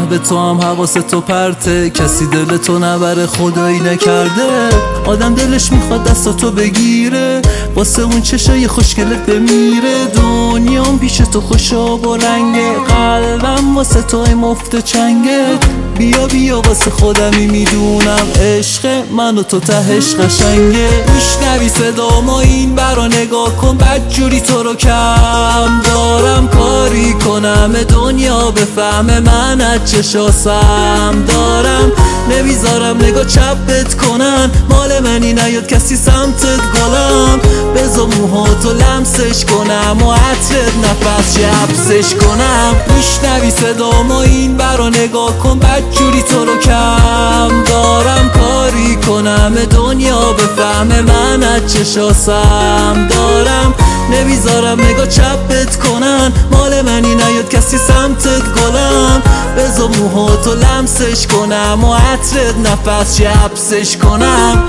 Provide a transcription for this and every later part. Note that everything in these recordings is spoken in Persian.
به تو هم حواستو پرته، کسی دل تو نبره خدایی نکرده. آدم دلش میخواد دستاتو بگیره، واسه اون چشای خوشگلت بمیره. دنیام پیش تو خوشاب و رنگه، قلبم واسه توی مفت چنگه. بیا بیا واسه خودمی میدونم، عشق من و تو تهش قشنگه. میشنوی صدامو این برا نگاه کن، بدجوری تو رو کم دارم. کاری کنم دنیا بفهمه من از چشاسم دارم. نمیذارم نگاه چپت کنن، مال منی نیاد کسی سمتت گلم. بذار موهاتو لمسش کنم و عطرت نفس حبسش کنم. میشنوی صدامو این برا نگاه کن، بدجوری تو رو کم دارم. کاری کنم دنیا بفهمه من از چشاسم دارم. نمیذارم نگاه چپت کنن، مال منی نیاد کسی سمتت گلم. بذار موهاتو لمسش کنم و عطرت نفس حبسش کنم.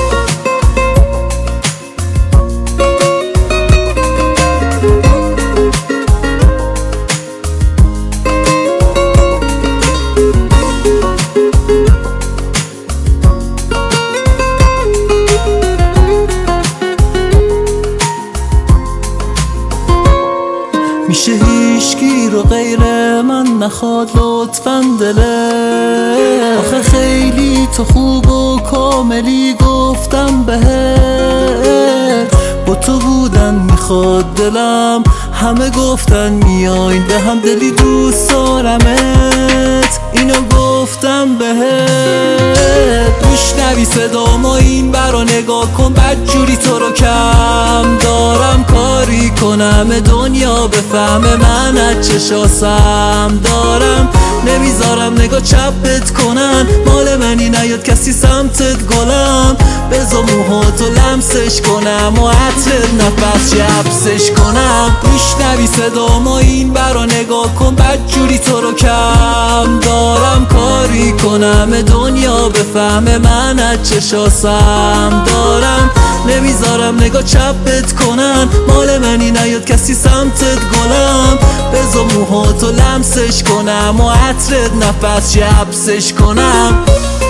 میشه هیچکی رو غیر من نخواد لطفاً دله. آخه خیلی تو خوب و کاملی گفتم بهت، با تو بودن میخواد دلم. همه گفتن میاین به هم، دلی دوست دارمت، اینو گفتم بهت. میشنوی صدامو این برا نگاه کن، بدجوری تو رو کم دارم. کاری کنم دنیا بفهمه من از چشاسم دارم. نمیذارم نگاه چپت کنن، مال منی نیاد کسی سمتت گلم. بذار موهاتو لمسش کنم و عطرت نفس حبسش کنم. میشنوی صدامو این برا نگاه کن، بدجوری تو رو کم دارم. کاری کنم دنیا بفهمه من از چشاسم دارم. نمیذارم نگاه چپت کنن، مال منی نیاد کسی سمتت گلم. بذار موهاتو لمسش کنم و عطرت نفس حبسش کنم.